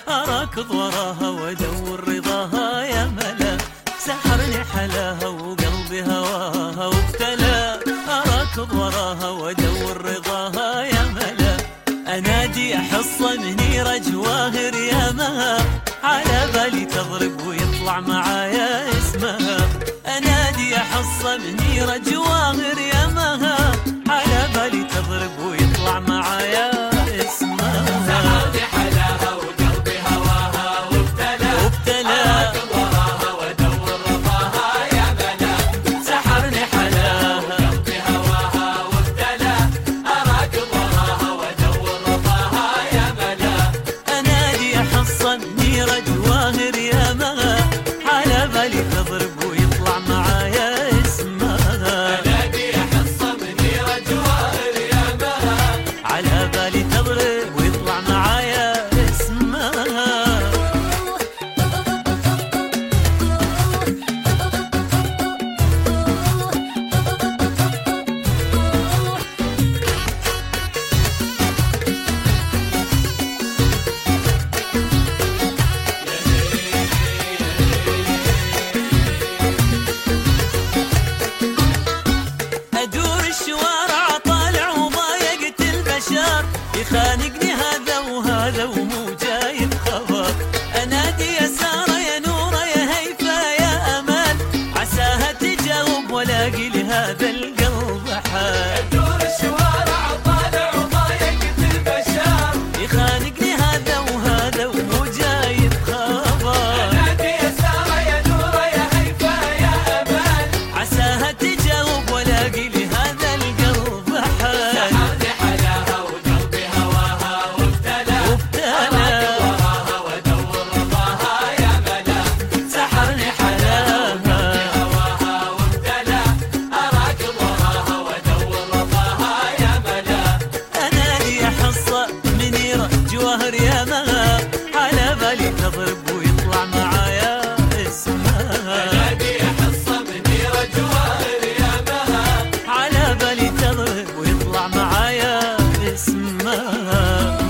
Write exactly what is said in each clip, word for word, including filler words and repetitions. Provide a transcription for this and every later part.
أراكض وراها وأدور رضاها يا ملا، سحرني حلاها وقلبي هواها وابتلى. أراكض وراها وأدور رضاها يا ملا، أنادي أحصى منيرة جواهر يا مها، على بالي تضرب ويطلع معايا اسمها. أنادي أحصى منيرة جواهر يا مها، على بالي تضرب ويطلع معايا اسمها. سحرني حلاها وقلبي هواها وابتلى، أراكض وراها وأدور رضاها يا ملا، سحرني حلاها وقلبي هواها وابتلى، أراكض وراها وأدور رضاها يا ملا. أنادي أحصى منيرة جواهر يا مها، على بالي تضرب ويطلع معايا اسمها. أنادي أحصى منيرة جواهر يا مها، على بالي تضرب ويطلع معايا اسمها. أدور الشوارع طالع وضايقت البشر، يخانقني هذا وهذا ومو جايب خبر. أنادي يا سارة يا نورة يا هيفا يا أمل، عساها تجاوب ولاقي لهذا القلب حال. أدور الشوارع طالع وضايقت البشر، يخانقني هذا وهذا ومو جايب خبر. أنادي يا سارة يا نورة يا هيفا يا أمل، عساها تجاوب ولاقي لهذا القلب حال. سحرني حلاها وقلبي هواها وابتلى، وابتلى وراها وأدور رضاها يا ملا، سحرني حلاها هواها وابتلى، أراكض وراها وأدور رضاها يا ملا. أنادي أحصى منيرة جواهر يا مها، على بالي تضرب ويطلع معايا اسمها. أنادي أحصى منيرة جواهر يا مها، على بالي تضرب ويطلع معايا اسمها.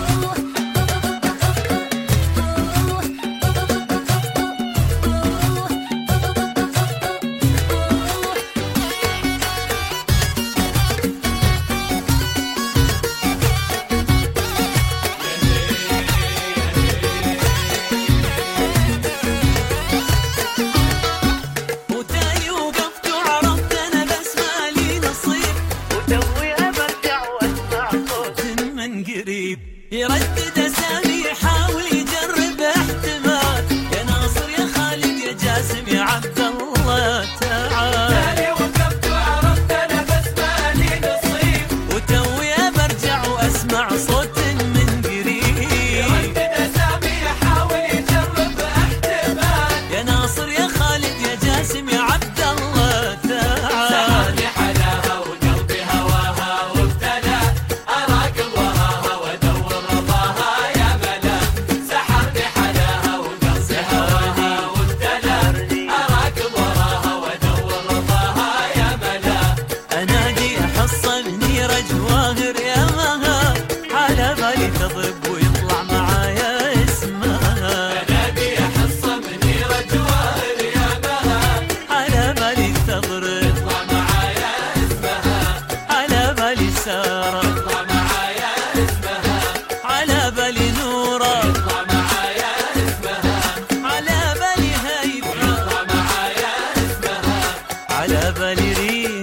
وتاني وقفت وعرفت أنا بس مالي نصيب، وتوي أبرجع وأسمع صوت من قريب يردد أسامي يحاول يجرب احتمال. يا ناصر يا خالد يا جاسم يا عبد الله تعال. تاني وقفت وعرفت أنا بس مالي نصيب، وتوي أبرجع وأسمع صوت من قريب يردد أسامي يحاول يجرب احتمال. يا ناصر يا خالد يا جاسم يا عبد الله تعال. سحرني حلاها وقلبي هواها وابتلى، أراكض وراها وأدور رضاها يا ملا، سحرني حلاها وقلبي هواها وابتلى، أراكض وراها وأدور رضاها يا ملا. أنادي أحصى منيرة جواهر يا مها، على بالي تضرب ويطلع معايا اسمها. أنادي أحصى منيرة جواهر يا مها، على بالي تضرب اطلع معايا اسمها، على بالي سارة، اطلع معايا اسمها، على بالي نورة، اطلع معايا اسمها، على بالي هيفا، اطلع معايا اسمها. على بالي ريم.